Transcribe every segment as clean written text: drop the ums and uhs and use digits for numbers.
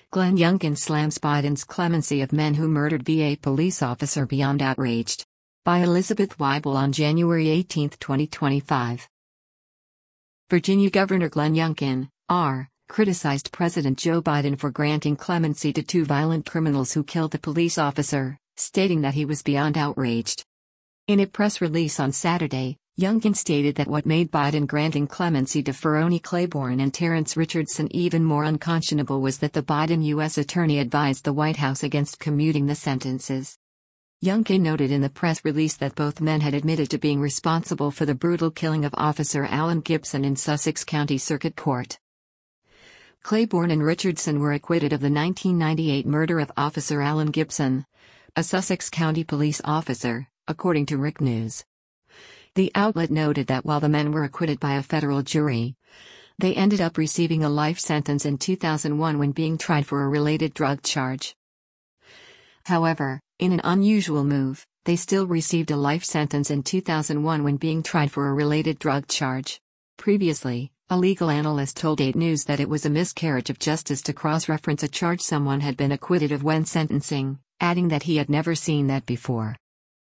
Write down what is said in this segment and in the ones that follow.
Glenn Youngkin slams Biden's clemency of men who murdered VA police officer beyond outraged. By Elizabeth Weibel on January 18, 2025. Virginia Governor Glenn Youngkin, R., criticized President Joe Biden for granting clemency to two violent criminals who killed the police officer, stating that he was beyond outraged. In a press release on Saturday, Youngkin stated that what made Biden granting clemency to Ferrone Claiborne and Terrence Richardson even more unconscionable was that the Biden U.S. attorney advised the White House against commuting the sentences. Youngkin noted in the press release that both men had admitted to being responsible for the brutal killing of Officer Alan Gibson in Sussex County Circuit Court. Claiborne and Richardson were acquitted of the 1998 murder of Officer Alan Gibson, a Sussex County police officer, according to Rick News. The outlet noted that while the men were acquitted by a federal jury, they ended up receiving a life sentence in 2001 when being tried for a related drug charge. However, in an unusual move, they still received a life sentence in 2001 when being tried for a related drug charge. Previously, a legal analyst told 8 News that it was a miscarriage of justice to cross-reference a charge someone had been acquitted of when sentencing, adding that he had never seen that before.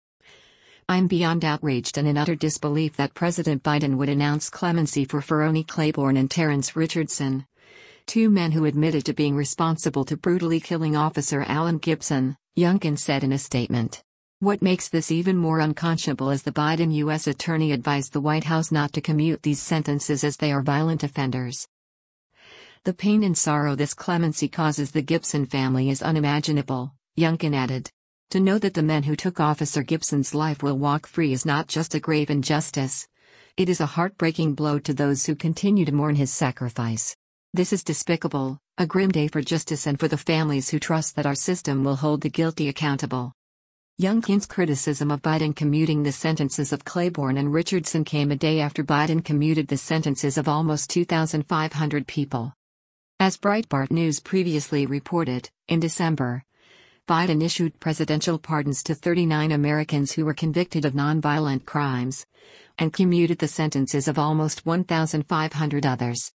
"I'm beyond outraged and in utter disbelief that President Biden would announce clemency for Ferrone Claiborne and Terrence Richardson, two men who admitted to being responsible to brutally killing Officer Alan Gibson," Youngkin said in a statement. What makes this even more unconscionable is the Biden U.S. attorney advised the White House not to commute these sentences as they are violent offenders. "The pain and sorrow this clemency causes the Gibson family is unimaginable," Youngkin added. "To know that the men who took Officer Gibson's life will walk free is not just a grave injustice. It is a heartbreaking blow to those who continue to mourn his sacrifice. This is despicable, a grim day for justice and for the families who trust that our system will hold the guilty accountable." Youngkin's criticism of Biden commuting the sentences of Claiborne and Richardson came a day after Biden commuted the sentences of almost 2,500 people. As Breitbart News previously reported, in December, Biden issued presidential pardons to 39 Americans who were convicted of nonviolent crimes, and commuted the sentences of almost 1,500 others.